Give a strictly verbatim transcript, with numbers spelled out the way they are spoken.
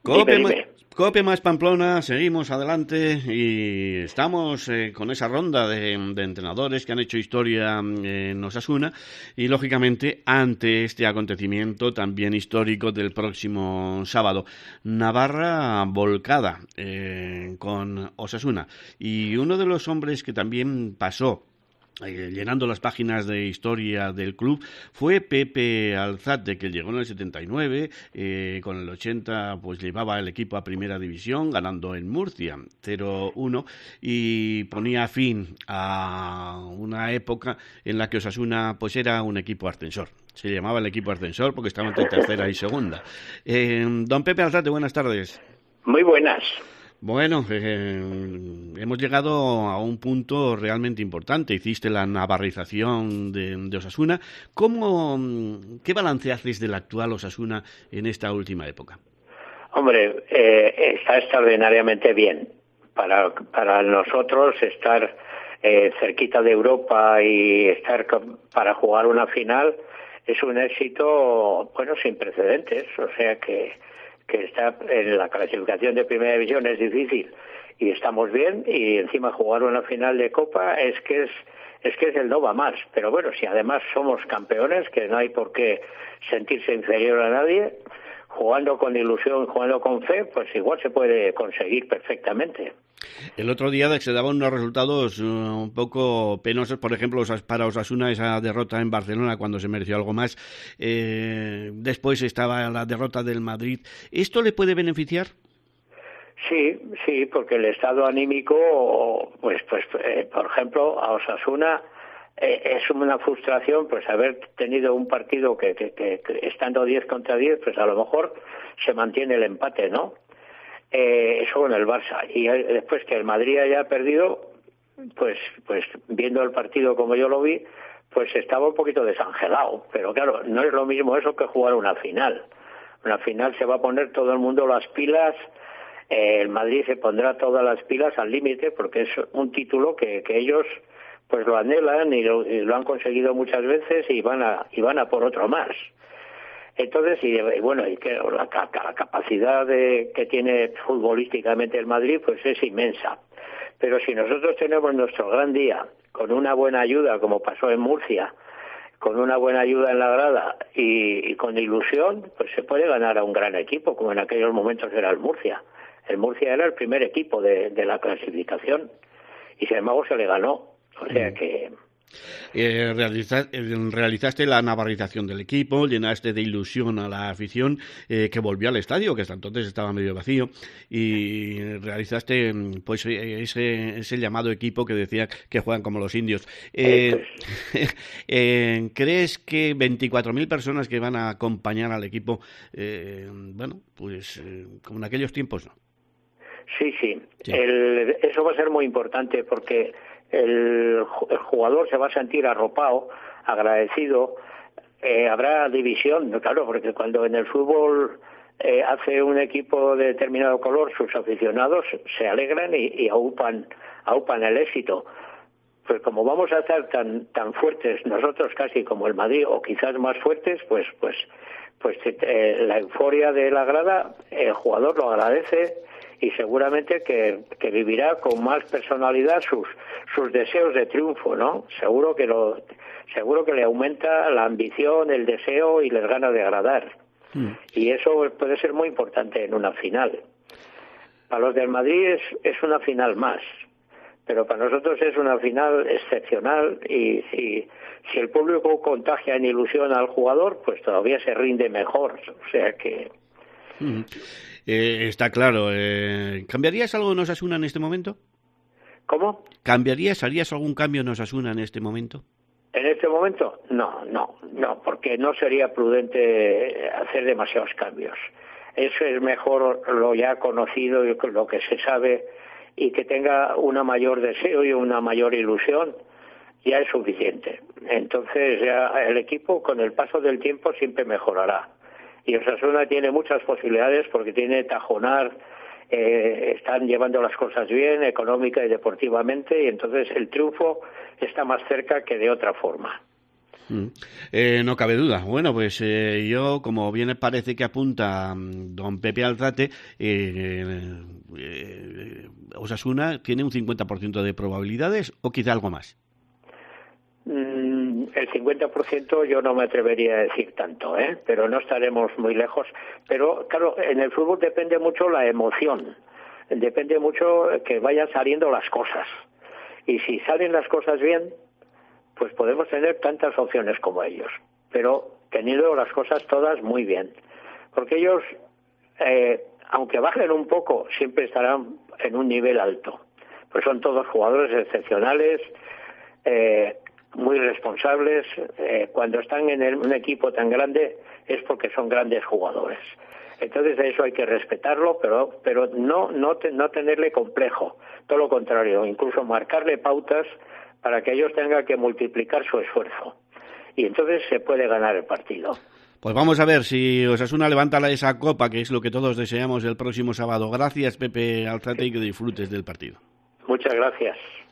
Cope, dime, dime. Cope más Pamplona, seguimos adelante y estamos eh, con esa ronda de, de entrenadores que han hecho historia en Osasuna y, lógicamente, ante este acontecimiento también histórico del próximo sábado. Navarra volcada eh, con Osasuna, y uno de los hombres que también pasó Eh, llenando las páginas de historia del club fue Pepe Alzate, que llegó en el setenta y nueve, eh, con el ochenta pues llevaba el equipo a primera división, ganando en Murcia cero uno, y ponía fin a una época en la que Osasuna pues era un equipo ascensor. Se llamaba el equipo ascensor porque estaba entre tercera y segunda. Eh, don Pepe Alzate, buenas tardes. Muy buenas. Bueno, eh, hemos llegado a un punto realmente importante. Hiciste la navarrización de, de Osasuna. ¿Cómo, qué balance haces del actual Osasuna en esta última época? Hombre, eh, está extraordinariamente bien. Para, para nosotros estar eh, cerquita de Europa y estar para jugar una final es un éxito, bueno, sin precedentes. O sea que que está en la clasificación de primera división es difícil y estamos bien, y encima jugar una final de Copa es que es es que es el no va más. Pero bueno, si además somos campeones, que no hay por qué sentirse inferior a nadie, jugando con ilusión, jugando con fe, pues igual se puede conseguir perfectamente. El otro día se daban unos resultados uh, un poco penosos, por ejemplo, para Osasuna esa derrota en Barcelona cuando se mereció algo más. Eh, después estaba la derrota del Madrid. ¿Esto le puede beneficiar? Sí, sí, porque el estado anímico, pues, pues, eh, por ejemplo, a Osasuna eh, es una frustración, pues haber tenido un partido que, que, que, que estando diez contra diez, pues a lo mejor se mantiene el empate, ¿no? Eh, eso con el Barça, y después que el Madrid haya perdido, pues pues viendo el partido como yo lo vi, pues estaba un poquito desangelado. Pero claro, no es lo mismo eso que jugar una final. Una final se va a poner todo el mundo las pilas, eh, el Madrid se pondrá todas las pilas al límite, porque es un título que, que ellos pues lo anhelan y lo, y lo han conseguido muchas veces, y van a y van a por otro más. Entonces, y, y bueno, y que la, la capacidad de, que tiene futbolísticamente el Madrid, pues es inmensa. Pero si nosotros tenemos nuestro gran día, con una buena ayuda, como pasó en Murcia, con una buena ayuda en la grada y, y con ilusión, pues se puede ganar a un gran equipo, como en aquellos momentos era el Murcia. El Murcia era el primer equipo de, de la clasificación, y sin embargo se le ganó. O sea que... Eh, realizaste, realizaste la navarrización del equipo, llenaste de ilusión a la afición eh, que volvió al estadio, que hasta entonces estaba medio vacío, y realizaste pues ese, ese llamado equipo que decía que juegan como los indios. Eh, eh, ¿Crees que veinticuatro mil personas que van a acompañar al equipo, eh, bueno, pues eh, como en aquellos tiempos, no? Sí, sí, sí. El, eso va a ser muy importante, porque El, el jugador se va a sentir arropado, agradecido. Eh, habrá división, claro, porque cuando en el fútbol eh, hace un equipo de determinado color, sus aficionados se alegran y, y aupan, aupan el éxito. Pues como vamos a estar tan tan fuertes nosotros, casi como el Madrid, o quizás más fuertes, pues pues pues eh, la euforia de la grada, el jugador lo agradece, y seguramente que, que vivirá con más personalidad sus sus deseos de triunfo, ¿no? Seguro que lo seguro que le aumenta la ambición, el deseo y les ganas de agradar. Mm. Y eso puede ser muy importante en una final. Para los del Madrid es, es una final más, pero para nosotros es una final excepcional, y, y si el público contagia en ilusión al jugador, pues todavía se rinde mejor. O sea que... Mm. Eh, está claro. Eh, ¿Cambiarías algo en Osasuna en este momento? ¿Cómo? ¿Cambiarías, harías algún cambio en Osasuna en este momento? En este momento, no, no, no, porque no sería prudente hacer demasiados cambios. Eso es mejor lo ya conocido y lo que se sabe, y que tenga una mayor deseo y una mayor ilusión, ya es suficiente. Entonces ya el equipo con el paso del tiempo siempre mejorará. Y Osasuna tiene muchas posibilidades, porque tiene Tajonar, eh, están llevando las cosas bien, económica y deportivamente, y entonces el triunfo está más cerca que de otra forma. Mm. Eh, no cabe duda. Bueno, pues eh, yo, como bien parece que apunta um, don Pepe Alzate, eh, eh, Osasuna tiene un cincuenta por ciento de probabilidades o quizá algo más. Mm, el cincuenta por ciento yo no me atrevería a decir tanto, ¿eh? Pero no estaremos muy lejos. Pero claro, en el fútbol depende mucho la emoción, depende mucho que vayan saliendo las cosas. Y si salen las cosas bien, pues podemos tener tantas opciones como ellos, pero teniendo las cosas todas muy bien. Porque ellos, eh, aunque bajen un poco, siempre estarán en un nivel alto. Pues son todos jugadores excepcionales, eh, muy responsables. Eh, cuando están en el, un equipo tan grande es porque son grandes jugadores. Entonces eso hay que respetarlo, pero pero no no te, no tenerle complejo, todo lo contrario, incluso marcarle pautas para que ellos tengan que multiplicar su esfuerzo. Y entonces se puede ganar el partido. Pues vamos a ver si Osasuna levanta esa copa, que es lo que todos deseamos el próximo sábado. Gracias, Pepe Alzate, y que disfrutes del partido. Muchas gracias.